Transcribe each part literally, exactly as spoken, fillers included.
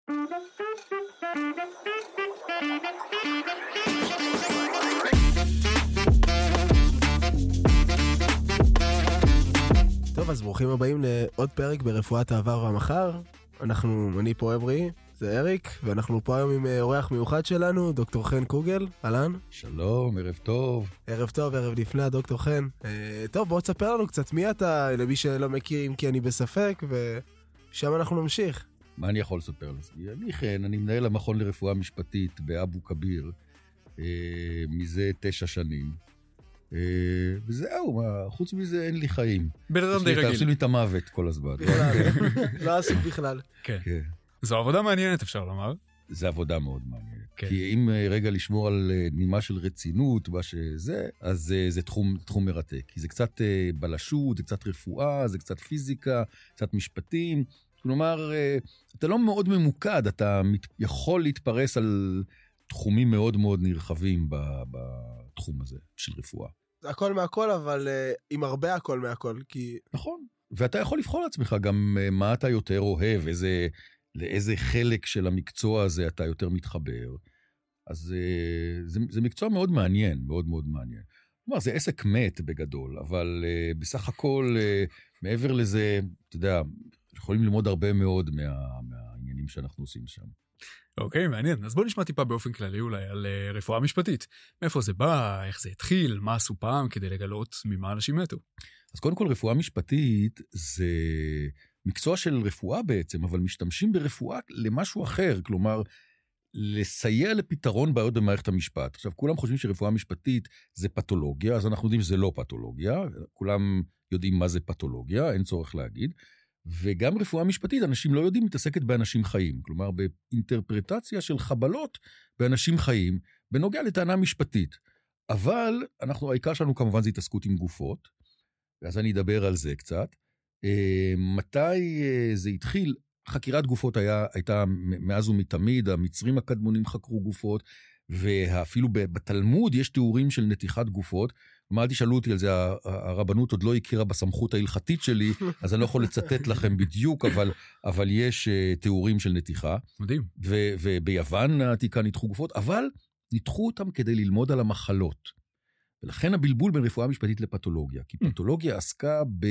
טוב, אז ברוכים הבאים לעוד פרק ברפואת העבר והמחר. אנחנו, אני פה אברי, זה אריק, ואנחנו פה היום עם אורח מיוחד שלנו, דוקטור חן קוגל. אהלן. שלום, ערב טוב. ערב טוב, ערב לפני הדוקטור חן. אה, טוב, בוא תספר לנו קצת מי אתה, למי שלא מכיר, אם כי אני בספק, ושם אנחנו נמשיך. מה אני יכול לספר לעצמי? אני חן, אני מנהל המכון לרפואה משפטית באבו כביר, אה, מזה תשע שנים. אה, וזהו, מה, חוץ מזה אין לי חיים. בן אדם די רגיל. תעשו לי את המוות כל הזמן. לא עסוק בכלל. כן. זו עבודה מעניינת, אפשר לומר. זה עבודה מאוד מעניינת. כן. כי אם רגע לשמור על נימה של רצינות, מה שזה, אז זה תחום, תחום מרתק. כי זה קצת בלשות, זה קצת רפואה, זה קצת פיזיקה, קצת משפטים. כלומר, אתה לא מאוד ממוקד, אתה יכול להתפרס על תחומים מאוד מאוד נרחבים בתחום הזה של רפואה. הכל מהכל, אבל עם הרבה הכל מהכל, כי... נכון. ואתה יכול לבחור לעצמך גם מה אתה יותר אוהב, איזה... לאיזה חלק של המקצוע הזה אתה יותר מתחבר. אז זה, זה מקצוע מאוד מעניין, מאוד מאוד מעניין. כלומר, זה עסק מת בגדול, אבל uh, בסך הכל, uh, מעבר לזה, אתה יודע, יכולים ללמוד הרבה מאוד מה, מהעניינים שאנחנו עושים שם. אוקיי, מעניין. אז בוא נשמע טיפה באופן כללי אולי על uh, רפואה משפטית. מאיפה זה בא, איך זה התחיל, מה עשו פעם כדי לגלות ממה אנשים מתו. אז קודם כל, רפואה משפטית זה... מקצוע של רפואה בעצם, אבל משתמשים ברפואה למשהו אחר, כלומר, לסייע לפתרון בעיות במערכת המשפט. עכשיו, כולם חושבים שרפואה משפטית זה פתולוגיה, אז אנחנו יודעים שזה לא פתולוגיה, כולם יודעים מה זה פתולוגיה, אין צורך להגיד, וגם רפואה משפטית, אנשים לא יודעים, מתעסקת באנשים חיים, כלומר, באינטרפרטציה של חבלות באנשים חיים, בנוגע לטענה משפטית. אבל אנחנו, העיקר שלנו כמובן זה התעסקות עם גופות, ואז אני אדבר על זה קצת. Uh, מתי uh, זה התחיל? חקירת גופות היה, הייתה מאז ומתמיד, המצרים הקדמונים חקרו גופות, ואפילו בתלמוד יש תיאורים של נתיחת גופות, ומה תשאלו אותי על זה, הרבנות עוד לא הכירה בסמכות ההלכתית שלי, אז אני לא יכול לצטט לכם בדיוק, אבל, אבל יש uh, תיאורים של נתיחה. מדהים. ו, וביוון העתיקה ניתחו גופות, אבל ניתחו אותם כדי ללמוד על המחלות. ולכן הבלבול בין רפואה משפטית לפתולוגיה, כי פתולוגיה עסקה ב...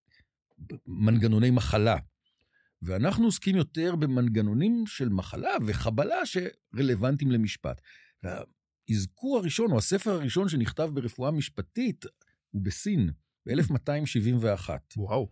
מנגנוני מחלה, ואנחנו עוסקים יותר במנגנונים של מחלה וחבלה שרלוונטיים למשפט. והאזכור הראשון, או הספר הראשון שנכתב ברפואה משפטית, הוא בסין, ב-אלף מאתיים שבעים ואחת. וואו.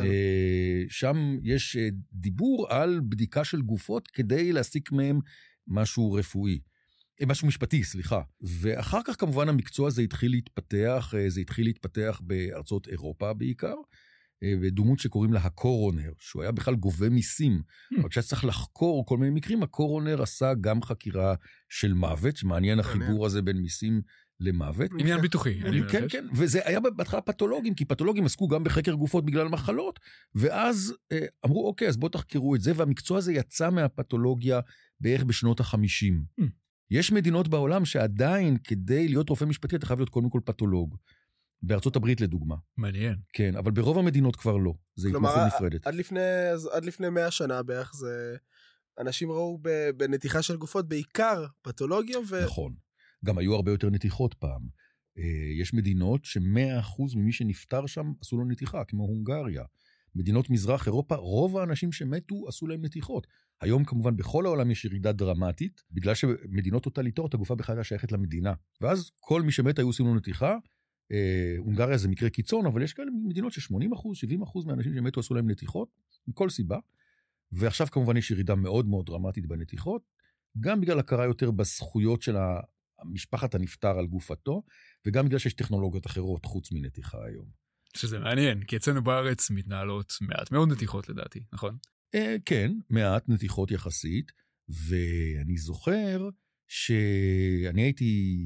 שם יש דיבור על בדיקה של גופות, כדי להסיק מהם משהו רפואי. משהו משפטי, סליחה. ואחר כך כמובן המקצוע הזה התחיל להתפתח, זה התחיל להתפתח בארצות אירופה בעיקר, בדמות שקוראים לה הקורונר, שהוא היה בכלל גובה מיסים, אבל כשצריך לחקור כל מיני מקרים, הקורונר עשה גם חקירה של מוות, שמעניין החיבור הזה בין מיסים למוות. עניין ביטוחי. כן, כן, וזה היה בהתחלה פתולוגים, כי פתולוגים עסקו גם בחקר גופות בגלל מחלות, ואז אמרו, אוקיי, אז בואו תחקרו את זה, והמקצוע הזה יצא מהפתולוגיה בערך בשנות החמישים. יש מדינות בעולם שעדיין, כדי להיות רופא משפטי, אתה חייב להיות קודם כל פתולוג. בארצות הברית לדוגמה. מעניין. כן, אבל ברוב המדינות כבר לא. זה התמחות נפרדת. עד לפני, עד לפני מאה שנה בערך, זה... אנשים ראו בנתיחה של גופות בעיקר פתולוגיה ו... נכון. גם היו הרבה יותר נתיחות פעם. יש מדינות שמאה אחוז ממי שנפטר שם עשו לו נתיחה, כמו הונגריה. מדינות מזרח אירופה, רוב האנשים שמתו עשו להם נתיחות. היום כמובן בכל העולם יש ירידה דרמטית, בגלל שמדינות טוטליטריות הגופה בכלל הייתה שייכת למדינה. ואז כל מי שמת היו עושים לו נתיחה, הונגריה זה מקרה קיצון, אבל יש כאלה מדינות ש-שמונים אחוז, שבעים אחוז מהאנשים שמתו עשו להם נתיחות, מכל סיבה, ועכשיו כמובן יש ירידה מאוד מאוד דרמטית בנתיחות, גם בגלל הכרה יותר בזכויות של המשפחת הנפטר על גופתו, וגם בגלל שיש טכנולוגיות אחרות חוץ מנתיחה היום. שזה מעניין, כי אצלנו בארץ מתנהלות מעט מאוד נתיחות לדעתי, נכון? כן, מעט נתיחות יחסית, ואני זוכר שאני הייתי...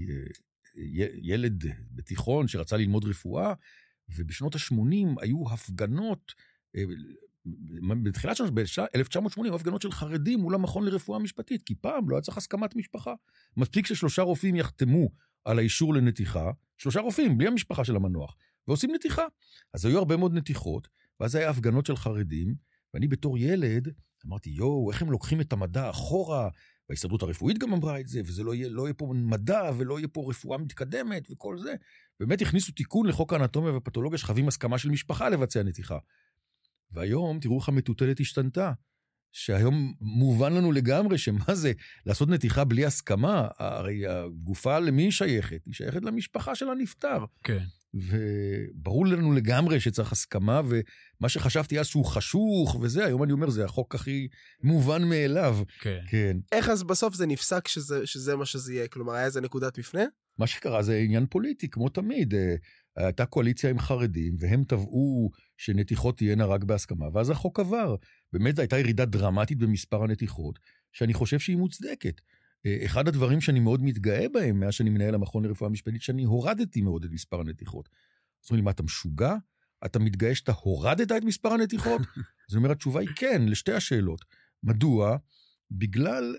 ילד בתיכון שרצה ללמוד רפואה, ובשנות ה-שמונים היו הפגנות, בתחילת שנות, ב-אלף תשע מאות שמונים, הפגנות של חרדים מול המכון לרפואה משפטית, כי פעם לא היה צריך הסכמת משפחה. מספיק ששלושה רופאים יחתמו על האישור לנתיחה, שלושה רופאים, בלי המשפחה של המנוח, ועושים נתיחה. אז היו הרבה מאוד נתיחות, ואז היה הפגנות של חרדים, ואני בתור ילד אמרתי, יו, איך הם לוקחים את המדע אחורה, וההסתדרות הרפואית גם אמרה את זה, וזה לא יהיה, לא יהיה פה מדע, ולא יהיה פה רפואה מתקדמת, וכל זה. באמת הכניסו תיקון לחוק האנטומיה ופתולוגיה, שחייבים הסכמה של משפחה לבצע נתיחה. והיום, תראו איך המטוטלת השתנתה, שהיום מובן לנו לגמרי, שמה זה, לעשות נתיחה בלי הסכמה, הרי הגופה למי היא שייכת? היא שייכת למשפחה של הנפטר. כן. וברור לנו לגמרי שצריך הסכמה, ומה שחשבתי אז שהוא חשוך, וזה, היום אני אומר, זה החוק הכי מובן מאליו. כן. כן. איך אז בסוף זה נפסק שזה, שזה מה שזה יהיה? כלומר, היה איזה נקודת מפנה? מה שקרה זה עניין פוליטי, כמו תמיד. הייתה קואליציה עם חרדים, והם טבעו שנתיחות תהיינה רק בהסכמה, ואז החוק עבר. באמת הייתה ירידה דרמטית במספר הנתיחות, שאני חושב שהיא מוצדקת. אחד הדברים שאני מאוד מתגאה בהם, מאז שאני מנהל המכון לרפואה משפטית, שאני הורדתי מאוד את מספר הנתיחות. אז אומרים לי, מה, אתה משוגע? אתה מתגאה שאתה הורדת את מספר הנתיחות? אז אני אומר, התשובה היא כן, לשתי השאלות. מדוע? בגלל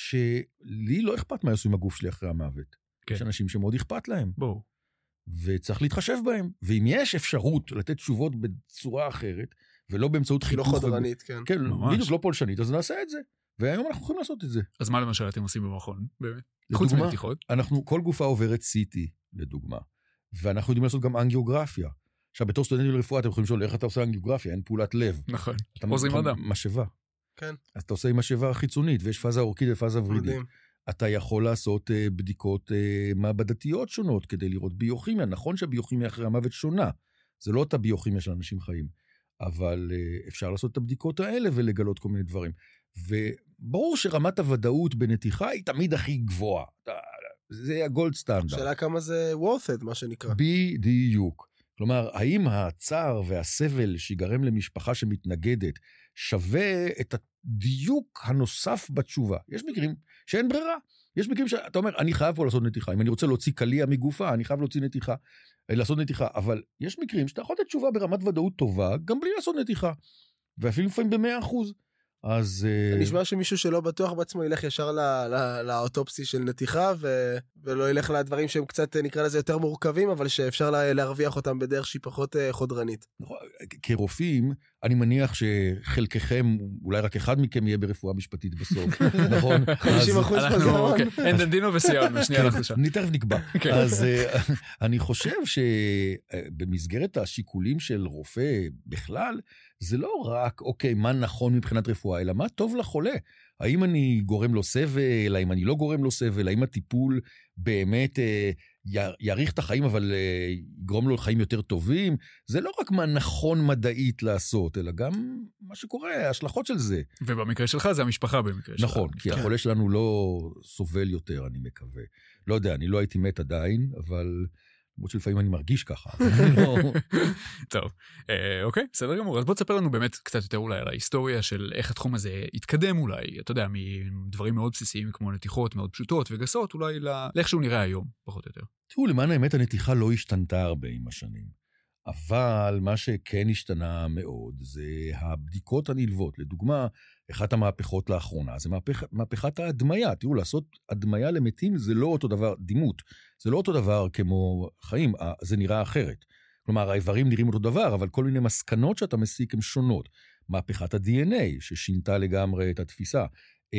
שלי לא אכפת מה יעשו עם הגוף שלי אחרי המוות. כן. יש אנשים שמאוד אכפת להם. בואו. וצריך להתחשב בהם. ואם יש אפשרות לתת תשובות בצורה אחרת, ולא באמצעות לא חיתוך... חודרנית, כן. כן, ממש. בדיוק לא פולשנית, אז נעשה את זה. והיום אנחנו יכולים לעשות את זה. אז מה למשל אתם עושים במכון, באמת? חוץ לדוגמה, מנתיחות? אנחנו, כל גופה עוברת סי טי, לדוגמה. ואנחנו יודעים לעשות גם אנגיוגרפיה. עכשיו, בתור סטודנטים לרפואה, אתם יכולים לשאול, איך אתה עושה אנגיוגרפיה? אין פעולת לב. נכון. אתה עוזרים אתה- לאדם. משאבה. כן. אז אתה עושה עם משאבה חיצונית, ויש פאזה אורכית ופאזה ורידית. מדהים. אתה יכול לעשות uh, בדיקות uh, מעבדתיות שונות, כדי לראות ביוכימיה. נכון שהביוכימיה אחרי המוות שונה. זה לא אותה ביוכימיה של אנשים חיים. אבל uh, אפשר לעשות את הבדיקות האלה ולגלות כל מיני דברים. וברור שרמת הוודאות בנתיחה היא תמיד הכי גבוהה. זה הגולד סטנדרט. שאלה כמה זה worth it, מה שנקרא. בדיוק. כלומר, האם הצער והסבל שיגרם למשפחה שמתנגדת שווה את הדיוק הנוסף בתשובה? יש מקרים שאין ברירה. יש מקרים שאתה אומר, אני חייב פה לעשות נתיחה. אם אני רוצה להוציא קליע מגופה, אני חייב להוציא נתיחה, לעשות נתיחה. אבל יש מקרים שאתה יכול לתת תשובה ברמת ודאות טובה, גם בלי לעשות נתיחה. ואפילו לפעמים במאה אחוז. אז... נשמע שמישהו שלא בטוח בעצמו ילך ישר לאוטופסי של נתיחה, ולא ילך לדברים שהם קצת, נקרא לזה, יותר מורכבים, אבל שאפשר להרוויח אותם בדרך שהיא פחות חודרנית. כרופאים, אני מניח שחלקכם, אולי רק אחד מכם יהיה ברפואה משפטית בסוף, נכון? חמישים אחוז פזרון. אין דנדינו וסיירנו, שנייה אנחנו שם. אני תכף נקבע. אז אני חושב שבמסגרת השיקולים של רופא בכלל, זה לא רק, אוקיי, מה נכון מבחינת רפואה, אלא מה טוב לחולה. האם אני גורם לו סבל, האם אני לא גורם לו סבל, האם הטיפול באמת אה, יאריך את החיים, אבל אה, יגרום לו לחיים יותר טובים. זה לא רק מה נכון מדעית לעשות, אלא גם מה שקורה, ההשלכות של זה. ובמקרה שלך זה המשפחה במקרה שלך. נכון, כי החולה שלנו לא סובל יותר, אני מקווה. לא יודע, אני לא הייתי מת עדיין, אבל... למרות שלפעמים אני מרגיש ככה. טוב, אוקיי, בסדר גמור. אז בוא תספר לנו באמת קצת יותר אולי על ההיסטוריה של איך התחום הזה התקדם אולי, אתה יודע, מדברים מאוד בסיסיים כמו נתיחות מאוד פשוטות וגסות, אולי לאיך שהוא נראה היום, פחות או יותר. תראו, למען האמת הנתיחה לא השתנתה הרבה עם השנים. אבל מה שכן השתנה מאוד זה הבדיקות הנלוות. לדוגמה, אחת המהפכות לאחרונה, זה מהפכ... מהפכת ההדמיה. תראו, לעשות הדמיה למתים זה לא אותו דבר, דימות, זה לא אותו דבר כמו חיים, זה נראה אחרת. כלומר, האיברים נראים אותו דבר, אבל כל מיני מסקנות שאתה מסיק הן שונות. מהפכת ה-די אן איי, ששינתה לגמרי את התפיסה.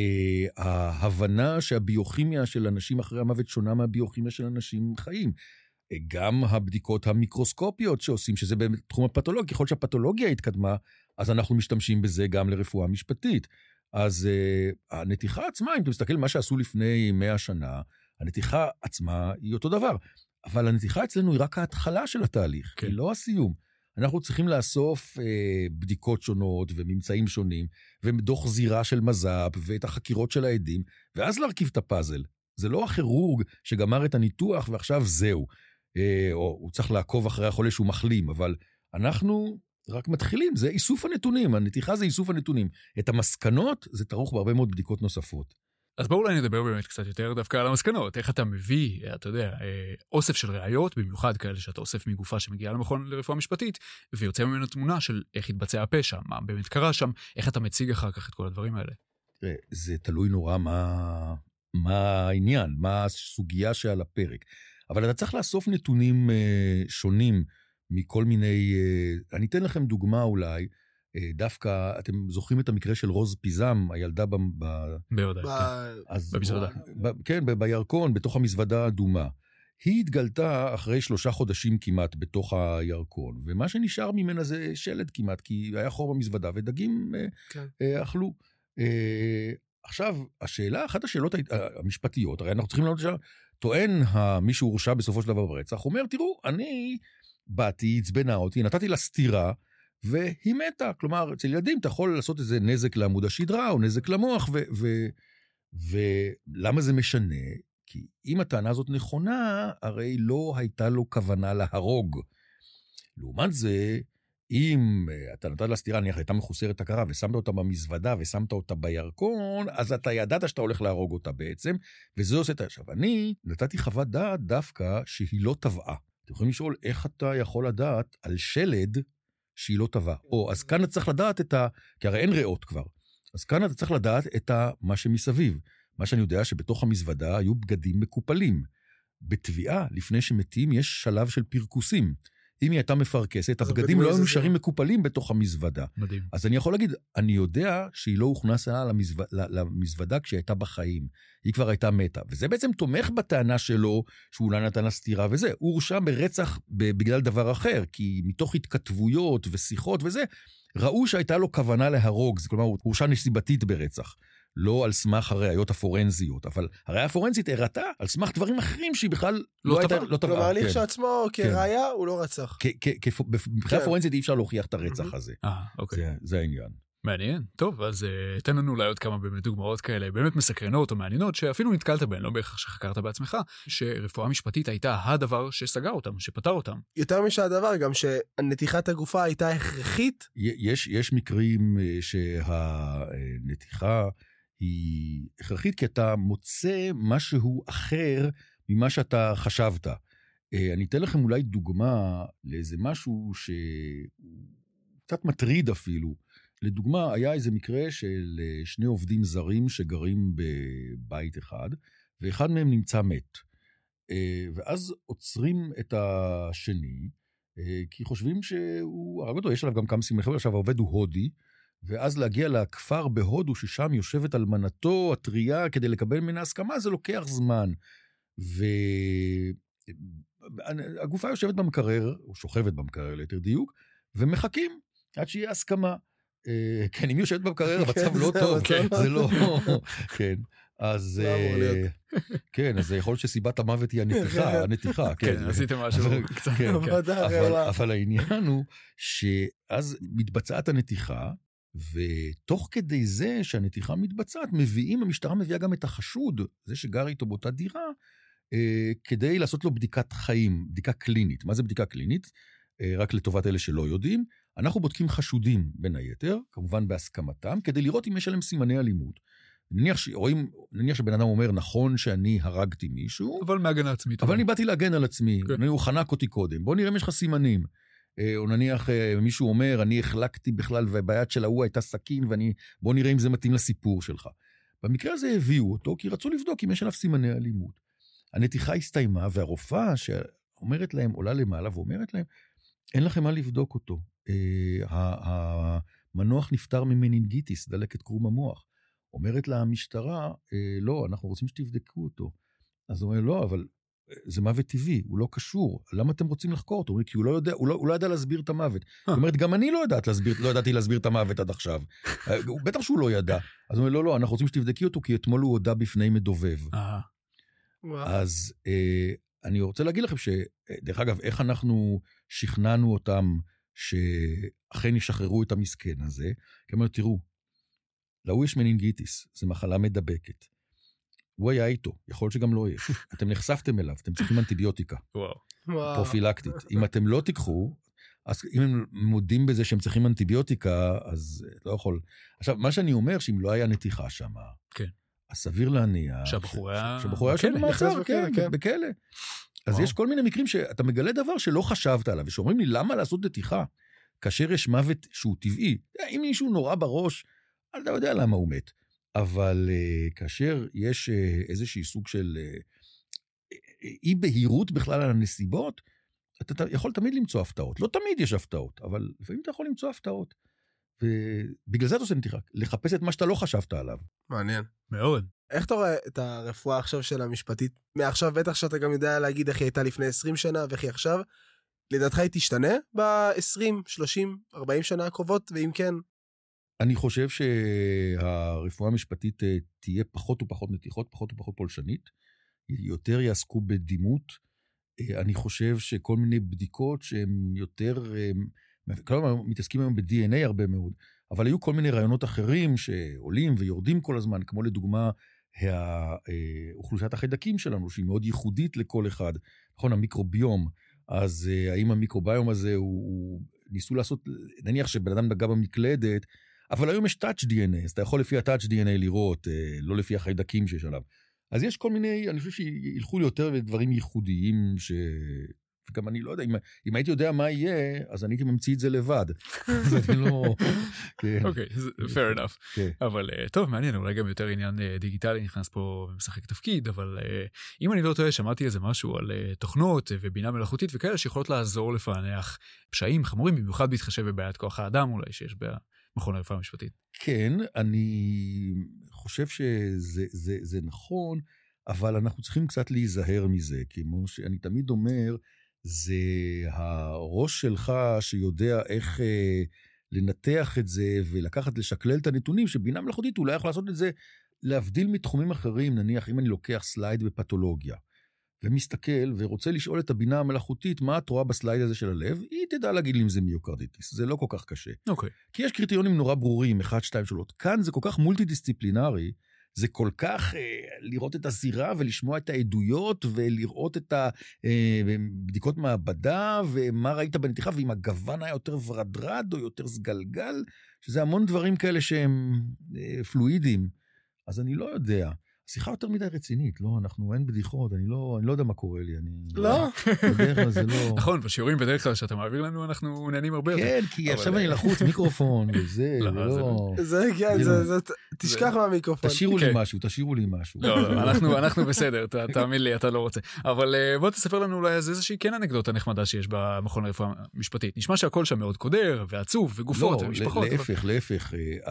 ההבנה שהביוכימיה של אנשים אחרי המוות שונה מהביוכימיה של אנשים חיים. גם הבדיקות המיקרוסקופיות שעושים, שזה בתחום הפתולוגיה, ככל שהפתולוגיה התקדמה, אז אנחנו משתמשים בזה גם לרפואה משפטית. אז uh, הנתיחה עצמה, אם אתה מסתכל מה שעשו לפני מאה שנה, הנתיחה עצמה היא אותו דבר, אבל הנתיחה אצלנו היא רק ההתחלה של התהליך, כן. היא לא הסיום. אנחנו צריכים לאסוף uh, בדיקות שונות וממצאים שונים, ודוח זירה של מז"פ, ואת החקירות של העדים, ואז להרכיב את הפאזל. זה לא הכירורג שגמר את הניתוח ועכשיו זהו. או הוא צריך לעקוב אחרי החולה שהוא מחלים, אבל אנחנו רק מתחילים, זה איסוף הנתונים, הנתיחה זה איסוף הנתונים. את המסקנות זה תרוך בהרבה מאוד בדיקות נוספות. אז בואו אולי נדבר באמת קצת יותר דווקא על המסקנות, איך אתה מביא, אתה יודע, אוסף של ראיות, במיוחד כאלה שאתה אוסף מגופה שמגיעה למכון לרפואה משפטית, ויוצא ממנו תמונה של איך התבצע הפשע, מה באמת קרה שם, איך אתה מציג אחר כך את כל הדברים האלה. תראה, זה תלוי נורא מה, מה העניין, מה הסוגיה שעל הפרק. אבל אתה צריך לאסוף נתונים uh, שונים מכל מיני, uh, אני אתן לכם דוגמה אולי, uh, דווקא, אתם זוכרים את המקרה של רוז פיזם, הילדה ב... ביודע, במזוודה. כן, בירקון, בתוך המזוודה האדומה. היא התגלתה אחרי שלושה חודשים כמעט בתוך הירקון, ומה שנשאר ממנה זה שלד כמעט, כי היה חור במזוודה, ודגים כן. אכלו. עכשיו, השאלה, אחת השאלות המשפטיות, הרי אנחנו צריכים לענות שם, טוען מי שהורשע בסופו של דבר ברצח, אומר, תראו, אני באתי, הצבנה אותי, נתתי לה סתירה, והיא מתה. כלומר, אצל ילדים אתה יכול לעשות איזה נזק לעמוד השדרה, או נזק למוח, ולמה זה משנה? כי אם הטענה הזאת נכונה, הרי לא הייתה לו כוונה להרוג. לעומת זה, אם אתה נתת לה סתירה, נניח, הייתה מחוסרת הכרה, ושמת אותה במזוודה, ושמת אותה בירקון, אז אתה ידעת שאתה הולך להרוג אותה בעצם, וזה עושה את עכשיו. אני נתתי חוות דעת דווקא שהיא לא טבעה. אתם יכולים לשאול איך אתה יכול לדעת על שלד שהיא לא טבעה. או, אז כאן אתה צריך לדעת את ה... כי הרי אין ריאות כבר. אז כאן אתה צריך לדעת את ה... מה שמסביב. מה שאני יודע שבתוך המזוודה היו בגדים מקופלים. בטביעה, לפני שמתים, יש שלב של פרקוסים. אם היא הייתה מפרקסת, הבגדים לא היו נשארים מקופלים בתוך המזוודה. מדהים. אז אני יכול להגיד, אני יודע שהיא לא הוכנסה למזוודה כשהיא הייתה בחיים. היא כבר הייתה מתה. וזה בעצם תומך בטענה שלו, שהוא לא נתן לה סתירה וזה. הוא הורשע ברצח בגלל דבר אחר, כי מתוך התכתבויות ושיחות וזה, ראו שהייתה לו כוונה להרוג. כלומר, הוא הורשע נסיבתית ברצח. לא על סמך הראיות הפורנזיות, אבל הראיה הפורנזית הראתה על סמך דברים אחרים שהיא בכלל לא הייתה, לא טבעה. כלומר, הליך שעצמו כראיה הוא לא רצח. מבחינה פורנזית אי אפשר להוכיח את הרצח הזה. אה, אוקיי. זה העניין. מעניין. טוב, אז תן לנו אולי עוד כמה באמת דוגמאות כאלה, באמת מסקרנות או מעניינות, שאפילו נתקלת בהן, לא בהכרח שחקרת בעצמך, שרפואה משפטית הייתה הדבר שסגר אותם, שפטר אותם. יותר משהדבר, גם שנתיחת הגופה הייתה הכרחית. יש, יש מקרים שהנתיחה היא הכרחית, כי אתה מוצא משהו אחר ממה שאתה חשבת. אני אתן לכם אולי דוגמה לאיזה משהו שקצת מטריד אפילו. לדוגמה, היה איזה מקרה של שני עובדים זרים שגרים בבית אחד, ואחד מהם נמצא מת. ואז עוצרים את השני, כי חושבים שהוא הרג אותו, יש עליו גם כמה סימני חבל, עכשיו העובד הוא הודי, ואז להגיע לכפר בהודו, ששם יושבת אלמנתו הטריה, כדי לקבל ממנה הסכמה, זה לוקח זמן. והגופה יושבת במקרר, או שוכבת במקרר ליתר דיוק, ומחכים עד שיהיה הסכמה. כן, אם היא יושבת במקרר, המצב לא טוב, זה לא... כן, אז... כן, אז יכול להיות שסיבת המוות היא הנתיחה, הנתיחה, כן. עשיתם משהו קצת. אבל העניין הוא שאז מתבצעת הנתיחה, ותוך כדי זה שהנתיחה מתבצעת, מביאים, המשטרה מביאה גם את החשוד, זה שגר איתו באותה דירה, כדי לעשות לו בדיקת חיים, בדיקה קלינית. מה זה בדיקה קלינית? רק לטובת אלה שלא יודעים. אנחנו בודקים חשודים בין היתר, כמובן בהסכמתם, כדי לראות אם יש עליהם סימני אלימות. נניח, שרואים, נניח שבן אדם אומר, נכון שאני הרגתי מישהו, אבל מהגנה עצמית. אבל אני באתי להגן על עצמי, כן. הוא חנק אותי קודם, בוא נראה אם יש לך סימנים. או נניח מישהו אומר, אני החלקתי בכלל, וביד של ההוא הייתה סכין, ואני, בוא נראה אם זה מתאים לסיפור שלך. במקרה הזה הביאו אותו, כי רצו לבדוק אם יש עליו סימני אלימות. הנתיחה הסתיימה, והרופאה שאומרת להם, עולה למעלה ואומרת להם, אין לכם מה לבדוק אותו. המנוח נפטר ממנינגיטיס, דלקת קרום המוח. אומרת לה המשטרה, לא, אנחנו רוצים שתבדקו אותו. אז הוא אומר, לא, אבל זה מוות טבעי, הוא לא קשור. למה אתם רוצים לחקור אותו? כי הוא לא יודע, הוא לא, הוא לא ידע להסביר את המוות. זאת אומרת, גם אני לא ידעת להסביר, לא ידעתי להסביר את המוות עד עכשיו. בטח שהוא לא ידע. אז הוא אומר, לא, לא, אנחנו רוצים שתבדקי אותו, כי אתמול הוא הודע בפני מדובב. אז אני רוצה להגיד לכם שדרך אגב, איך אנחנו שכנענו אותם שאכן ישחררו את המסכן הזה? כי אמרו, תראו, להוא יש מנינגיטיס, זה מחלה מדבקת. הוא היה איתו, יכול להיות שגם לא יש. אתם נחשפתם אליו, אתם צריכים אנטיביוטיקה. פרופילקטית. אם אתם לא תיקחו, אז אם הם מודים בזה שהם צריכים אנטיביוטיקה, אז לא יכול. עכשיו, מה שאני אומר, שאם לא היה נתיחה שם, כן. אז סביר להניח, שהבחור היה... שהבחור היה שם במעצר, כן, בכלא. אז יש כל מיני מקרים שאתה מגלה דבר שלא חשבת עליו, ושאומרים לי, למה לעשות נתיחה? כאשר יש מוות שהוא טבעי. אם מישהו נורא בראש, אני לא יודע למה הוא מת. אבל uh, כאשר יש uh, איזושהי סוג של uh, אי בהירות בכלל על הנסיבות, אתה, אתה יכול תמיד למצוא הפתעות. לא תמיד יש הפתעות, אבל לפעמים אתה יכול למצוא הפתעות. ובגלל זה אתה עושה נתיחה, לחפש את מה שאתה לא חשבת עליו. מעניין. מאוד. איך אתה רואה את הרפואה עכשיו של המשפטית? מעכשיו בטח שאתה גם יודע להגיד איך היא הייתה לפני עשרים שנה ואיך היא עכשיו. לדעתך היא תשתנה ב-עשרים, שלושים, ארבעים שנה הקרובות, ואם כן? אני חושב שהרפואה המשפטית תהיה פחות ופחות נתיחות, פחות ופחות פולשנית, יותר יעסקו בדימות. אני חושב שכל מיני בדיקות שהן יותר, כלומר, מתעסקים היום ב-די אן איי הרבה מאוד, אבל היו כל מיני רעיונות אחרים שעולים ויורדים כל הזמן, כמו לדוגמה, האוכלוסיית החיידקים שלנו, שהיא מאוד ייחודית לכל אחד, נכון, המיקרוביום, אז האם המיקרוביום הזה הוא, ניסו לעשות, נניח שבן אדם נגע במקלדת, אבל היום יש טאץ' די אן איי, אז אתה יכול לפי הטאץ' די אן איי לראות, לא לפי החיידקים שיש עליו. אז יש כל מיני, אני חושב שילכו לי יותר לדברים ייחודיים, ש... וגם אני לא יודע, אם, אם הייתי יודע מה יהיה, אז אני הייתי ממציא את זה לבד. אז אני לא... אוקיי, fair enough. אבל טוב, מעניין, אולי גם יותר עניין דיגיטלי נכנס פה ומשחק תפקיד, אבל אם אני לא טועה, שמעתי איזה משהו על תוכנות ובינה מלאכותית וכאלה, שיכולות לעזור לפענח פשעים חמורים, במיוחד בהתחשב בבעיית כוח האדם אולי שיש במכון הרפואה המשפטית. כן, אני חושב שזה זה, זה נכון, אבל אנחנו צריכים קצת להיזהר מזה, כמו שאני תמיד אומר, זה הראש שלך שיודע איך אה, לנתח את זה ולקחת, לשקלל את הנתונים, שבינה מלאכותית אולי יכול לעשות את זה, להבדיל מתחומים אחרים, נניח אם אני לוקח סלייד בפתולוגיה, ומסתכל ורוצה לשאול את הבינה המלאכותית, מה את רואה בסלייד הזה של הלב, היא תדע להגיד לי אם זה מיוקרדיטיס, זה לא כל כך קשה. אוקיי. כי יש קריטריונים נורא ברורים, אחד, שתיים, שלוש, כאן זה כל כך מולטי-דיסציפלינרי, זה כל כך אה, לראות את הזירה ולשמוע את העדויות ולראות את הבדיקות מעבדה ומה ראית בנתיחה, ואם הגוון היה יותר ורדרד או יותר סגלגל, שזה המון דברים כאלה שהם אה, פלואידים. אז אני לא יודע. שיחה יותר מדי רצינית, לא, אנחנו אין בדיחות, אני לא, אני לא יודע מה קורה לי, אני... לא. בדרך כלל זה לא... נכון, בשיעורים בדרך כלל שאתה מעביר לנו, אנחנו נהנים הרבה יותר. כן, כי עכשיו אני לחוץ מיקרופון, וזה, זה לא... זה, כן, זה, תשכח מהמיקרופון. תשאירו לי משהו, תשאירו לי משהו. לא, לא, אנחנו בסדר, תאמין לי, אתה לא רוצה. אבל בוא תספר לנו אולי איזושהי כן אנקדוטה נחמדה שיש במכון הרפואה המשפטית. נשמע שהכל שם מאוד קודר, ועצוב, וגופות, ומשפחות. לא, להפך, להפך.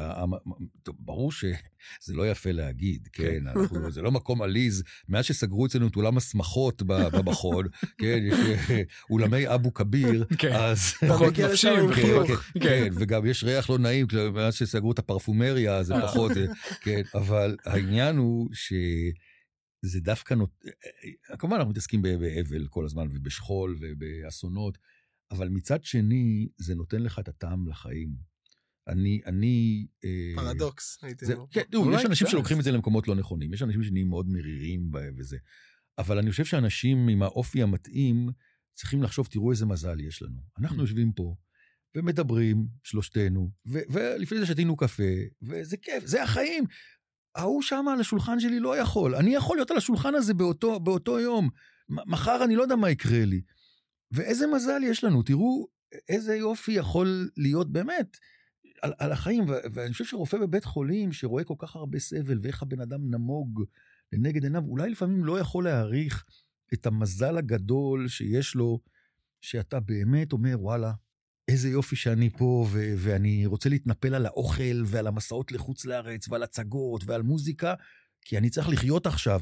ברור שזה לא יפה להגיד, כן, זה לא מקום עליז, מאז שסגרו אצלנו את אולם השמחות במכון, כן, יש אולמי אבו כביר, אז... פחות נפשים, כן, וגם יש ריח לא נעים, מאז שסגרו את הפרפומריה, זה פחות, כן, אבל העניין הוא שזה דווקא, כמובן אנחנו מתעסקים באבל כל הזמן, ובשכול ובאסונות, אבל מצד שני, זה נותן לך את הטעם לחיים. אני, אני... פרדוקס. כן, יש אנשים שלוקחים את זה למקומות לא נכונים, יש אנשים שנהיים מאוד מרירים וזה, אבל אני חושב שאנשים עם האופי המתאים, צריכים לחשוב, תראו איזה מזל יש לנו. אנחנו יושבים פה, ומדברים, שלושתנו, ולפני זה שתינו קפה, וזה כיף, זה החיים. ההוא שם על השולחן שלי לא יכול, אני יכול להיות על השולחן הזה באותו, באותו יום, מחר אני לא יודע מה יקרה לי. ואיזה מזל יש לנו, תראו איזה יופי יכול להיות באמת, על, על החיים, ו- ואני חושב שרופא בבית חולים, שרואה כל כך הרבה סבל, ואיך הבן אדם נמוג לנגד עיניו, אולי לפעמים לא יכול להעריך את המזל הגדול שיש לו, שאתה באמת אומר, וואלה, איזה יופי שאני פה, ו- ואני רוצה להתנפל על האוכל, ועל המסעות לחוץ לארץ, ועל הצגות, ועל מוזיקה, כי אני צריך לחיות עכשיו.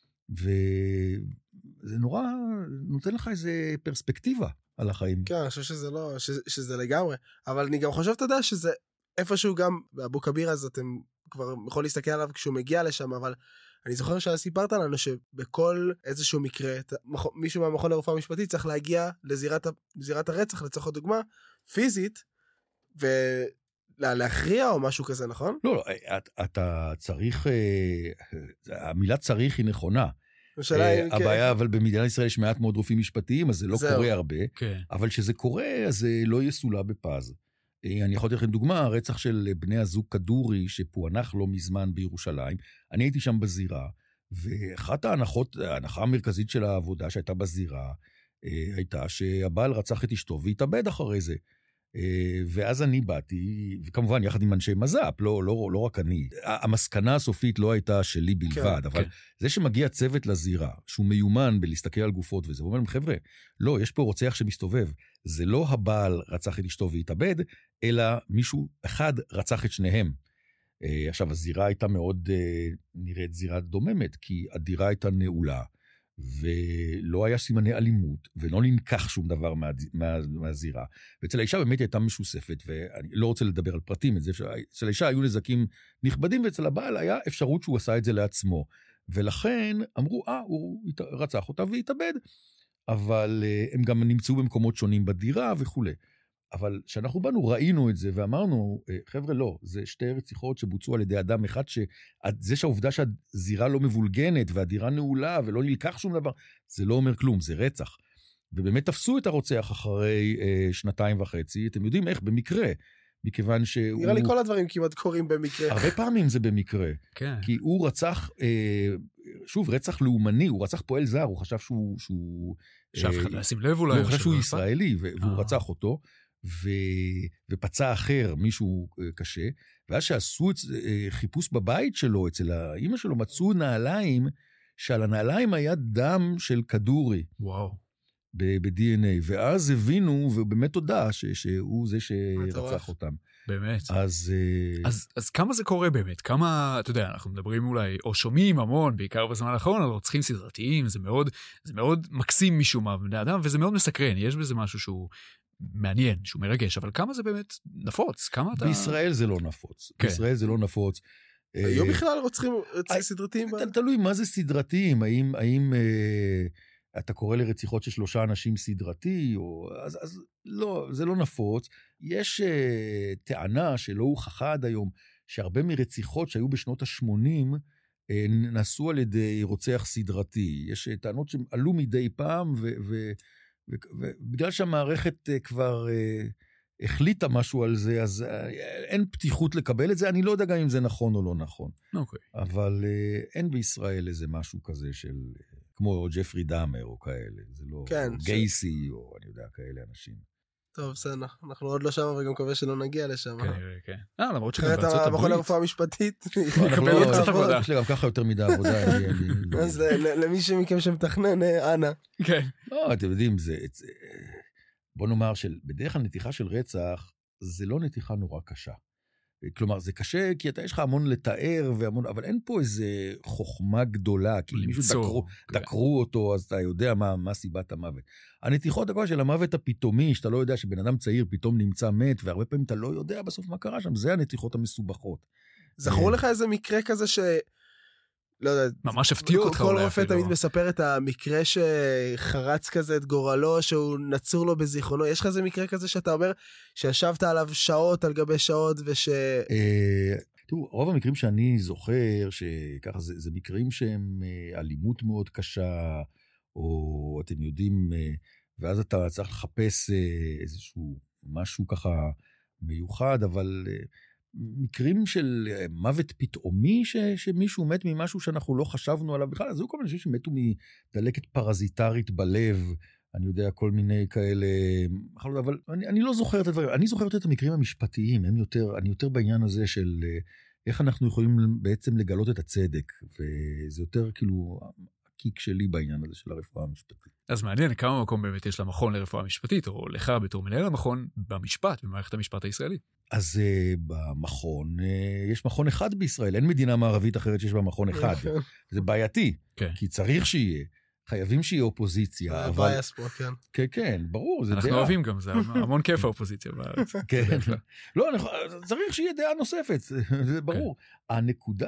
וזה נורא, נותן לך איזה פרספקטיבה על החיים. כן, אני חושב שזה לא, שזה, שזה לגמרי, אבל אני גם חושב, אתה יודע, שזה איפשהו גם, באבו כביר אז אתם כבר יכול להסתכל עליו כשהוא מגיע לשם, אבל אני זוכר שסיפרת לנו שבכל איזשהו מקרה, מישהו מהמכון לרפואה משפטית צריך להגיע לזירת, לזירת הרצח, לצורך דוגמה, פיזית, ולהכריע או משהו כזה, נכון? לא, לא, אתה צריך, המילה צריך היא נכונה. הבעיה, אבל במדינת ישראל יש מעט מאוד רופאים משפטיים, אז זה לא קורה הרבה, אבל כשזה קורה, אז זה לא יסולה בפז. אני יכול לתת לכם דוגמה, הרצח של בני הזוג כדורי, שפוענח לא מזמן בירושלים, אני הייתי שם בזירה, ואחת ההנחות, ההנחה המרכזית של העבודה שהייתה בזירה, הייתה שהבעל רצח את אשתו והתאבד אחרי זה. ואז אני באתי, וכמובן יחד עם אנשי מז"פ, לא, לא, לא רק אני. המסקנה הסופית לא הייתה שלי בלבד, כן, אבל כן. זה שמגיע צוות לזירה, שהוא מיומן בלהסתכל על גופות וזה, הוא אומר להם, חבר'ה, לא, יש פה רוצח שמסתובב, זה לא הבעל רצח את אשתו והתאבד, אלא מישהו אחד רצח את שניהם. עכשיו, הזירה הייתה מאוד נראית זירה דוממת, כי הדירה הייתה נעולה, ולא היה סימני אלימות, ולא ננקח שום דבר מה, מה, מהזירה. ואצל האישה באמת הייתה משוספת, ואני לא רוצה לדבר על פרטים, אצל האישה היו נזקים נכבדים, ואצל הבעל היה אפשרות שהוא עשה את זה לעצמו. ולכן אמרו, אה, הוא רצח אותה והתאבד, אבל הם גם נמצאו במקומות שונים בדירה וכו'. אבל כשאנחנו באנו, ראינו את זה, ואמרנו, חבר'ה, לא, זה שתי רציחות שבוצעו על ידי אדם אחד, שזה שהעובדה שהזירה לא מבולגנת, והדירה נעולה, ולא נלקח שום דבר, זה לא אומר כלום, זה רצח. ובאמת תפסו את הרוצח אחרי אה, שנתיים וחצי, אתם יודעים איך, במקרה, מכיוון שהוא... נראה לי כל הדברים כמעט קורים במקרה. הרבה פעמים זה במקרה. כן. כי הוא רצח, אה, שוב, רצח לאומני, הוא רצח פועל זר, הוא חשב שהוא... שהוא שאף אחד לא ישים לב אולי. הוא חשב שהוא ישראלי, והוא רצח אותו. ו... ופצע אחר, מישהו קשה, ואז שעשו את... חיפוש בבית שלו, אצל האמא שלו, מצאו נעליים, שעל הנעליים היה דם של כדורי. וואו. ב-די אן איי, ואז הבינו, ובאמת תודה, ש... שהוא זה שרצח אותם. באמת. אז... אז, אז כמה זה קורה באמת? כמה, אתה יודע, אנחנו מדברים אולי, או שומעים המון, בעיקר בזמן האחרון, על רוצחים סדרתיים, זה מאוד, זה מאוד מקסים משום מה בני אדם, וזה מאוד מסקרן, יש בזה משהו שהוא... מעניין, שהוא מרגש, אבל כמה זה באמת נפוץ? כמה אתה... בישראל זה לא נפוץ. כן. בישראל זה לא נפוץ. היו בכלל רוצחים סדרתיים? תלוי מה זה סדרתיים, האם, האם אה, אתה קורא לרציחות של שלושה אנשים סדרתי, או, אז, אז לא, זה לא נפוץ. יש אה, טענה שלא הוכחה עד היום, שהרבה מרציחות שהיו בשנות ה-שמונים, אה, נעשו על ידי רוצח סדרתי. יש אה, טענות שעלו מדי פעם, ו... ו ובגלל שהמערכת כבר החליטה משהו על זה, אז אין פתיחות לקבל את זה, אני לא יודע גם אם זה נכון או לא נכון. אוקיי. אבל אין בישראל איזה משהו כזה של, כמו ג'פרי דאמר או כאלה, זה לא גייסי או אני יודע, כאלה אנשים. טוב, בסדר, אנחנו עוד לא שם, וגם מקווה שלא נגיע לשם. כן, כן. אה, למרות שגם בארצות הברית. המכון לרפואה משפטית. נקבל עוד קצת עבודה. יש לי גם ככה יותר מדי עבודה. אז למי שמכם שמתכנן, אנא. כן. לא, אתם יודעים, זה... בוא נאמר, בדרך כלל נתיחה של רצח, זה לא נתיחה נורא קשה. כלומר, זה קשה, כי אתה יש לך המון לתאר, והמון, אבל אין פה איזה חוכמה גדולה, כי מישהו דקרו, דקרו אותו, אז אתה יודע מה, מה סיבת המוות. הנתיחות הכל של המוות הפתאומי, שאתה לא יודע שבן אדם צעיר פתאום נמצא מת, והרבה פעמים אתה לא יודע בסוף מה קרה שם, זה הנתיחות המסובכות. זכרו לך איזה מקרה כזה ש... לא יודע, ממש הפתיע אותך. כל רופא תמיד מספר את המקרה שחרץ כזה את גורלו, שהוא נצור לו בזיכרונו. יש לך איזה מקרה כזה שאתה אומר, שישבת עליו שעות על גבי שעות, וש... תראו, רוב המקרים שאני זוכר, שככה זה, זה מקרים שהם אלימות מאוד קשה, או אתם יודעים, ואז אתה צריך לחפש איזשהו משהו ככה מיוחד, אבל... מקרים של מוות פתאומי, ש, שמישהו מת ממשהו שאנחנו לא חשבנו עליו בכלל, אז היו כל מיני שמתו מדלקת פרזיטרית בלב, אני יודע, כל מיני כאלה, אבל אני, אני לא זוכר את הדברים, אני זוכר את המקרים המשפטיים, הם יותר, אני יותר בעניין הזה של איך אנחנו יכולים בעצם לגלות את הצדק, וזה יותר כאילו הקיק שלי בעניין הזה של הרפואה המשפטית. אז מעניין, כמה מקום באמת יש למכון לרפואה משפטית, או לך בתור מנהל המכון, במשפט, במערכת המשפט הישראלי? אז uh, במכון, uh, יש מכון אחד בישראל, אין מדינה מערבית אחרת שיש בה מכון אחד. זה בעייתי, כן. כי צריך שיהיה, חייבים שיהיה אופוזיציה. אבל... בייס פה, כן. כן, כן, ברור, זה אנחנו דעה. אוהבים גם, זה המון כיף האופוזיציה בארץ. כן, לא, צריך שיהיה דעה נוספת, זה ברור. הנקודה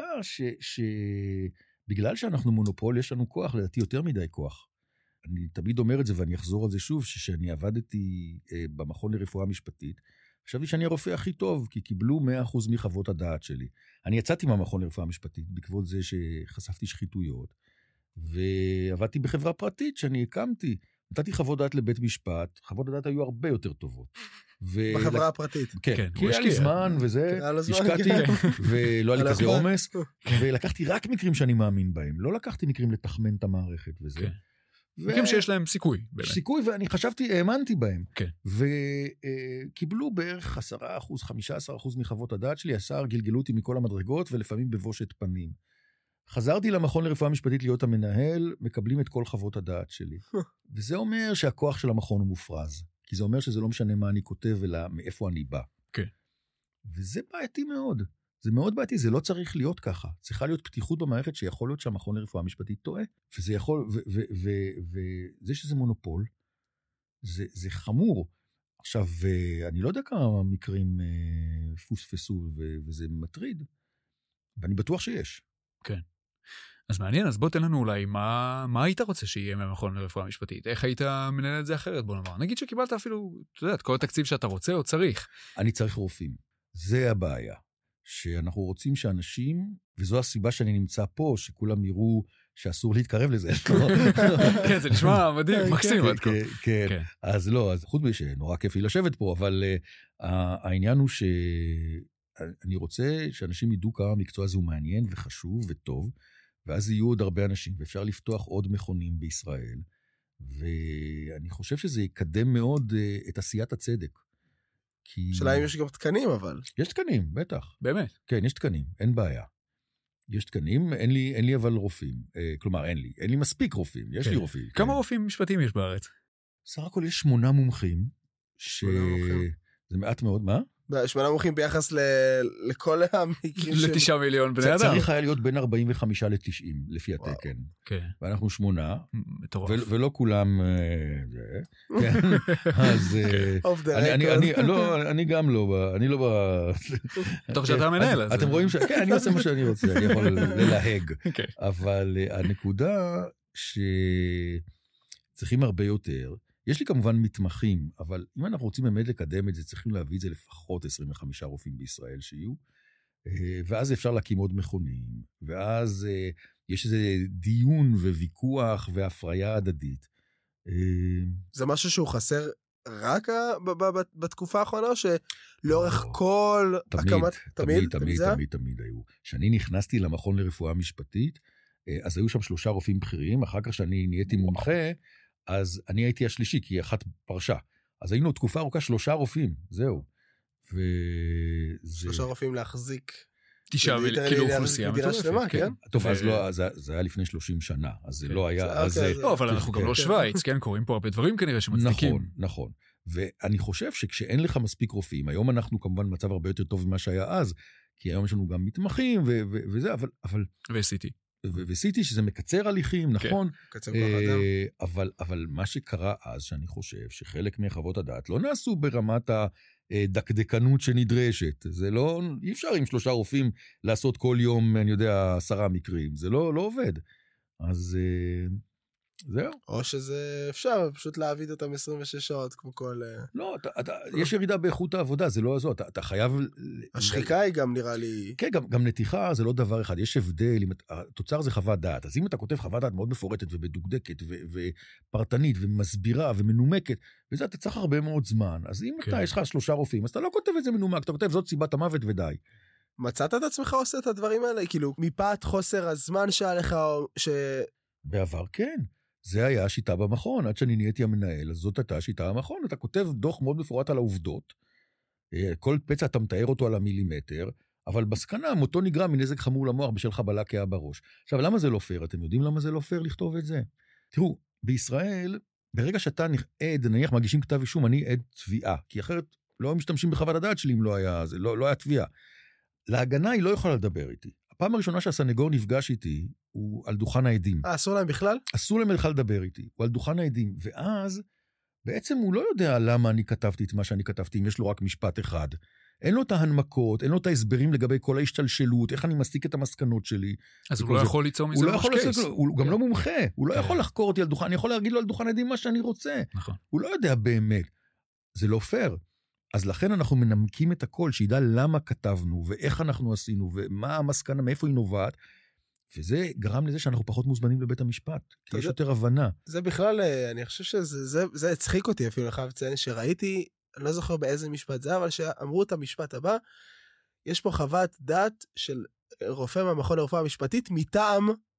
שבגלל שאנחנו מונופול, יש לנו כוח, לדעתי יותר מדי כוח. אני תמיד אומר את זה, ואני אחזור על זה שוב, שכשאני עבדתי uh, במכון לרפואה משפטית, חשבתי שאני הרופא הכי טוב, כי קיבלו מאה אחוז מחוות הדעת שלי. אני יצאתי מהמכון לרפואה משפטית, בעקבות זה שחשפתי שחיתויות, ועבדתי בחברה פרטית שאני הקמתי. נתתי חוות דעת לבית משפט, חוות הדעת היו הרבה יותר טובות. בחברה הפרטית. כן, כי היה לי זמן וזה, השקעתי, ולא היה לי כזה עומס, ולקחתי רק מקרים שאני מאמין בהם, לא לקחתי מקרים לתחמן את המערכת וזה. מקרים שיש להם סיכוי, באמת. סיכוי, ואני חשבתי, האמנתי בהם. כן. וקיבלו בערך עשרה אחוז, חמישה עשר אחוז מחוות הדעת שלי, השאר גלגלו אותי מכל המדרגות, ולפעמים בבושת פנים. חזרתי למכון לרפואה משפטית להיות המנהל, מקבלים את כל חוות הדעת שלי. וזה אומר שהכוח של המכון הוא מופרז. כי זה אומר שזה לא משנה מה אני כותב, אלא מאיפה אני בא. כן. וזה בעייתי מאוד. זה מאוד בעייתי, זה לא צריך להיות ככה. צריכה להיות פתיחות במערכת שיכול להיות שהמכון לרפואה משפטית טועה. וזה יכול, וזה שזה מונופול, זה, זה חמור. עכשיו, אני לא יודע כמה מקרים פוספסו, וזה מטריד, ואני בטוח שיש. כן. אז מעניין, אז בוא תן לנו אולי, מה, מה היית רוצה שיהיה מהמכון לרפואה משפטית? איך היית מנהל את זה אחרת, בוא נאמר? נגיד שקיבלת אפילו, אתה יודע, את כל התקציב שאתה רוצה או צריך. אני צריך רופאים. זה הבעיה. שאנחנו רוצים שאנשים, וזו הסיבה שאני נמצא פה, שכולם יראו שאסור להתקרב לזה. כן, זה נשמע מדהים, מקסים. כן, אז לא, אז חוץ מזה שנורא כיף לי לשבת פה, אבל העניין הוא שאני רוצה שאנשים ידעו כמה המקצוע הזה הוא מעניין וחשוב וטוב, ואז יהיו עוד הרבה אנשים, ואפשר לפתוח עוד מכונים בישראל, ואני חושב שזה יקדם מאוד את עשיית הצדק. שאלה אם יש גם תקנים, אבל. יש תקנים, בטח. באמת? כן, יש תקנים, אין בעיה. יש תקנים, אין לי, אין לי אבל רופאים. כלומר, אין לי. אין לי מספיק רופאים, יש לי רופאים. כמה רופאים משפטיים יש בארץ? סך הכל יש שמונה מומחים, שזה מעט מאוד, מה? שמונה מומחים ביחס לכל המקרים לתשעה מיליון בני אדם. צריך היה להיות בין ארבעים וחמישה לתשעים, לפי התקן. ואנחנו שמונה, ולא כולם, אז אני גם לא, אני לא ב... טוב שאתה מנהל. אתם רואים ש... כן, אני עושה מה שאני רוצה, אני יכול ללהג. אבל הנקודה שצריכים הרבה יותר, יש לי כמובן מתמחים, אבל אם אנחנו רוצים באמת לקדם את זה, צריכים להביא את זה לפחות עשרים וחמישה רופאים בישראל שיהיו, ואז אפשר להקים עוד מכונים, ואז יש איזה דיון וויכוח והפריה הדדית. זה משהו שהוא חסר רק בתקופה האחרונה, או שלאורך כל הקמת... תמיד, תמיד, תמיד, תמיד היו. כשאני נכנסתי למכון לרפואה משפטית, אז היו שם שלושה רופאים בכירים, אחר כך שאני נהייתי מומחה, אז אני הייתי השלישי, כי אחת פרשה. אז היינו תקופה ארוכה שלושה רופאים, זהו. שלושה רופאים להחזיק. תשעה, כאילו אוכלוסייה מטורפת. כן. טוב, אז זה היה לפני שלושים שנה, אז זה לא היה... לא, אבל אנחנו גם לא שוויץ, כן? קוראים פה הרבה דברים כנראה שמצדיקים. נכון, נכון. ואני חושב שכשאין לך מספיק רופאים, היום אנחנו כמובן במצב הרבה יותר טוב ממה שהיה אז, כי היום יש לנו גם מתמחים וזה, אבל... ו-סי טי. וסיטי שזה מקצר הליכים, נכון? אבל, אבל מה שקרה אז, שאני חושב שחלק מחוות הדעת לא נעשו ברמת הדקדקנות שנדרשת. זה לא, אי אפשר עם שלושה רופאים לעשות כל יום, אני יודע, עשרה מקרים. זה לא, לא עובד. אז זהו. או שזה אפשר, פשוט להעביד אותם עשרים ושש שעות, כמו כל... לא, אתה, אתה, יש ירידה באיכות העבודה, זה לא זו, אתה, אתה חייב... השחיקה היא גם נראה לי... כן, גם, גם נתיחה זה לא דבר אחד, יש הבדל, התוצר זה חוות דעת, אז אם אתה כותב חוות דעת מאוד מפורטת ובדוקדקת ו- ופרטנית ומסבירה ומנומקת, וזה אתה צריך הרבה מאוד זמן, אז אם כן. אתה, יש לך שלושה רופאים, אז אתה לא כותב את זה מנומק, אתה כותב זאת סיבת המוות ודי. מצאת את עצמך עושה את הדברים האלה? כאילו, מפאת חוסר הזמן שעליך, ש... בעבר כן. זה היה השיטה במכון, עד שאני נהייתי המנהל, אז זאת הייתה השיטה במכון, אתה כותב דוח מאוד מפורט על העובדות, כל פצע אתה מתאר אותו על המילימטר, אבל בסקנה מותו נגרם מנזק חמור למוח בשל חבלה כאב בראש. עכשיו, למה זה לא פייר? אתם יודעים למה זה לא פייר לכתוב את זה? תראו, בישראל, ברגע שאתה עד, נניח מגישים כתב אישום, אני עד תביעה, כי אחרת לא משתמשים בחוות הדעת שלי אם לא היה, זה לא, לא היה תביעה. להגנה היא לא יכולה לדבר איתי. הפעם הראשונה שהסנגור נפגש איתי, הוא על דוכן העדים. אה, אסור להם בכלל? אסור להם בכלל לדבר איתי, הוא על דוכן העדים, ואז בעצם הוא לא יודע למה אני כתבתי את מה שאני כתבתי, אם יש לו רק משפט אחד. אין לו את ההנמקות, אין לו את ההסברים לגבי כל ההשתלשלות, איך אני מסיק את המסקנות שלי. אז הוא לא יכול ליצור מזה ממש קייס. הוא גם לא מומחה, הוא לא יכול לחקור אותי על דוכן, אני יכול להגיד לו על דוכן העדים מה שאני רוצה. הוא לא יודע באמת. זה לא פייר. אז לכן אנחנו מנמקים את הכל, שידע למה כתבנו, ואיך אנחנו עשינו, ומה המסקנה, מאיפה היא נובעת, וזה גרם לזה שאנחנו פחות מוזמנים לבית המשפט, כי יש יותר הבנה. זה בכלל, אני חושב שזה הצחיק אותי אפילו, לחייב לציין, שראיתי, אני לא זוכר באיזה משפט זה, אבל שאמרו את המשפט הבא, יש פה חוות דעת של רופא מהמכון לרפואה המשפטית, מטעם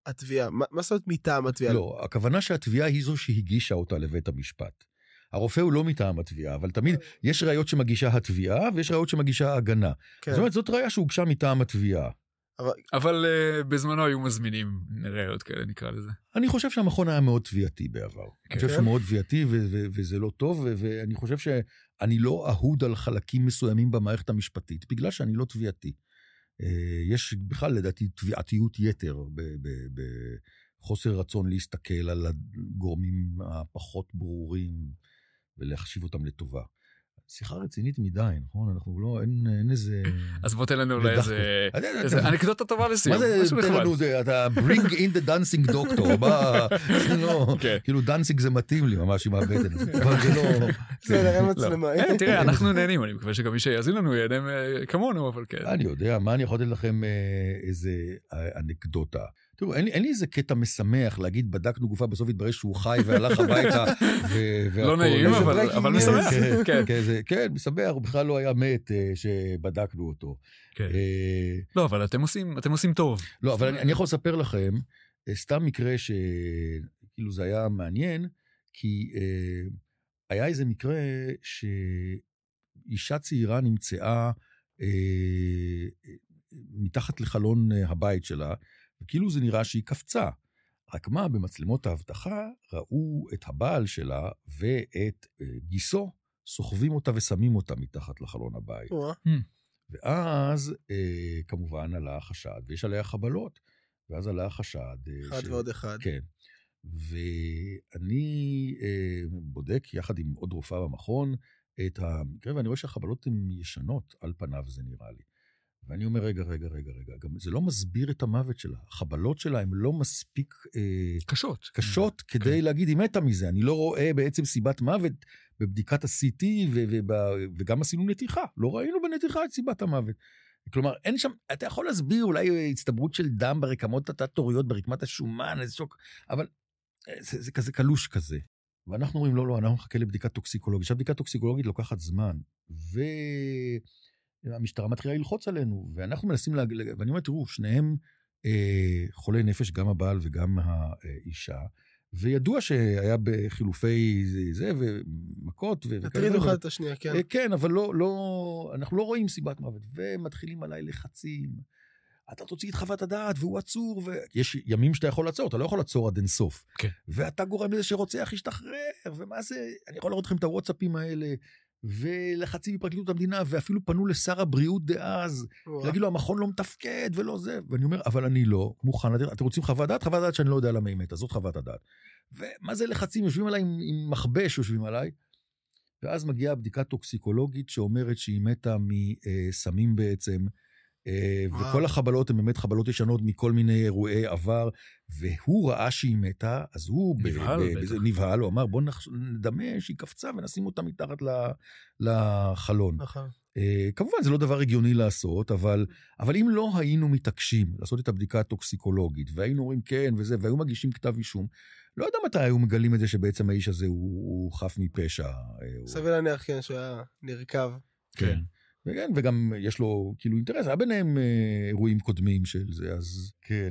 התביעה? מה, מה זאת אומרת מטעם התביעה? לא, הכוונה שהתביעה היא זו שהגישה אותה לבית המשפט. הרופא הוא לא מטעם התביעה, אבל תמיד יש ראיות שמגישה התביעה, ויש ראיות שמגישה ההגנה. כן. זאת אומרת, זאת ראיה שהוגשה מטעם התביעה. אבל, אבל uh, בזמנו היו מזמינים ראיות כאלה, נקרא לזה. אני חושב שהמכון היה מאוד תביעתי בעבר. אני חושב שהוא מאוד תביעתי, ו- ו- וזה לא טוב, ו- ואני חושב שאני לא אהוד על חלקים מסוימים במערכת המשפטית, בגלל שאני לא תביעתי. יש בכלל, לדעתי, תביעתיות יתר, בחוסר רצון להסתכל על הגורמים הפחות ברורים, ולהחשיב אותם לטובה. שיחה רצינית מדי, נכון? אנחנו לא, אין, אין איזה... אז בוא תן לנו אולי איזה, איזה אנקדוטה טובה לסיום. מה זה, תן לנו זה, אתה bring in the dancing doctor, מה, לא, כאילו דנסינג זה מתאים לי ממש עם הבטן, אבל זה לא... בסדר, אין מצלמה. תראה, אנחנו נהנים, אני מקווה שגם מי שיאזין לנו ייהנה כמונו, אבל כן. אני יודע, מה אני יכול לתת לכם איזה אנקדוטה. תראו, אין לי, אין לי איזה קטע משמח להגיד, בדקנו גופה, בסוף התברר שהוא חי והלך הביתה. לא נעים, אבל, אבל משמח. כן, כן, כן, זה, כן, משמח, הוא בכלל לא היה מת שבדקנו אותו. כן. לא, אבל אתם עושים, אתם עושים טוב. לא, אבל אני, אני יכול לספר לכם, סתם מקרה שכאילו זה היה מעניין, כי היה איזה מקרה שאישה צעירה נמצאה מתחת לחלון הבית שלה, וכאילו זה נראה שהיא קפצה. רק מה, במצלמות האבטחה ראו את הבעל שלה ואת גיסו, סוחבים אותה ושמים אותה מתחת לחלון הבית. ואז כמובן עלה החשד, ויש עליה חבלות, ואז עלה החשד. אחד ועוד אחד. כן. ואני בודק יחד עם עוד רופאה במכון את המקרה, ואני רואה שהחבלות הן ישנות, על פניו זה נראה לי. ואני אומר, רגע, רגע, רגע, רגע, גם זה לא מסביר את המוות שלה. החבלות שלה הן לא מספיק... אה, קשות. קשות כדי כן. להגיד, היא מתה מזה. אני לא רואה בעצם סיבת מוות בבדיקת ה-סי טי, ו- ו- ו- וגם עשינו נתיחה. לא ראינו בנתיחה את סיבת המוות. כלומר, אין שם, אתה יכול להסביר אולי הצטברות של דם ברקמות התת-תוריות, ברקמת השומן, איזה שוק, אבל זה, זה כזה קלוש כזה. ואנחנו אומרים, לא, לא, אנחנו נחכה לבדיקת טוקסיקולוגית. עכשיו, בדיקת טוקסיקולוגית לוקחת זמן, ו... המשטרה מתחילה ללחוץ עלינו, ואנחנו מנסים להגיד, ואני אומר, תראו, שניהם אה, חולי נפש, גם הבעל וגם האישה, וידוע שהיה בחילופי זה, זה ומכות. הטרידו אחד את השנייה, כן. אה, כן, אבל לא, לא, אנחנו לא רואים סיבת מוות, ומתחילים עליי לחצים, אתה תוציא את חוות הדעת, והוא עצור, ויש ימים שאתה יכול לעצור, אתה לא יכול לעצור עד אינסוף. כן. ואתה גורם לזה שרוצח ישתחרר, ומה זה, אני יכול לראות לכם את הוואטסאפים האלה, ולחצי מפרקליטות המדינה, ואפילו פנו לשר הבריאות דאז, להגיד לו, המכון לא מתפקד ולא זה, ואני אומר, אבל אני לא מוכן, אתם רוצים חוות דעת? חוות דעת שאני לא יודע למה היא מתה, זאת חוות הדעת. ומה זה לחצים? יושבים עליי עם, עם מחבש, יושבים עליי, ואז מגיעה בדיקה טוקסיקולוגית שאומרת שהיא מתה מסמים בעצם, וכל החבלות הן באמת חבלות ישנות מכל מיני אירועי עבר, והוא ראה שהיא מתה, אז הוא נבהל, הוא אמר, בוא נדמה שהיא קפצה ונשים אותה מתחת לחלון. כמובן, זה לא דבר הגיוני לעשות, אבל אם לא היינו מתעקשים לעשות את הבדיקה הטוקסיקולוגית, והיינו אומרים כן וזה, והיו מגישים כתב אישום, לא יודע מתי היו מגלים את זה שבעצם האיש הזה הוא חף מפשע. סביר להניח, כן, שהוא היה נרכב. כן. וכן, וגם יש לו כאילו אינטרס, היה ביניהם אירועים קודמים של זה, אז כן.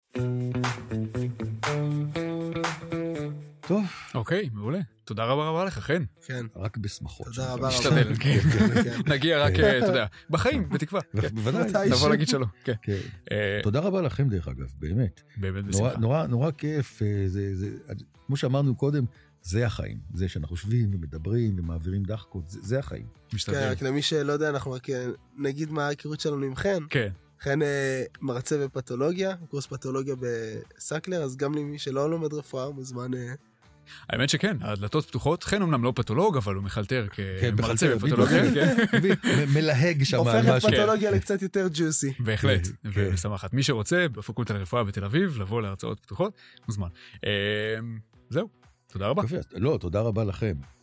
טוב. אוקיי, מעולה. תודה רבה רבה לך, חן. כן. רק בשמחות. תודה רבה רבה. נשתדל, כן. נגיע רק, אתה יודע, בחיים, בתקווה. בוודאי. נבוא להגיד שלום. תודה רבה לכם דרך אגב, באמת. באמת בשמחה. נורא כיף, כמו שאמרנו קודם, זה החיים, זה שאנחנו שווים ומדברים ומעבירים דחקות, זה, זה החיים. משתדל. כן, רק למי שלא יודע, אנחנו רק נגיד מה ההיכרות שלנו עם חן. כן. חן מרצה בפתולוגיה, קורס פתולוגיה בסקלר, אז גם למי שלא לומד רפואה, מוזמן... האמת שכן, הדלתות פתוחות, חן אומנם לא פתולוג, אבל הוא מחלטר כמרצה בפתולוגיה. מלהג שם. הופך את פתולוגיה לקצת יותר ג'וסי. בהחלט, ומשמחת. מי שרוצה, בפקולטה לרפואה בתל אביב, לבוא להרצאות פתוחות, מוזמן. זהו. תודה רבה. לא, תודה רבה לכם.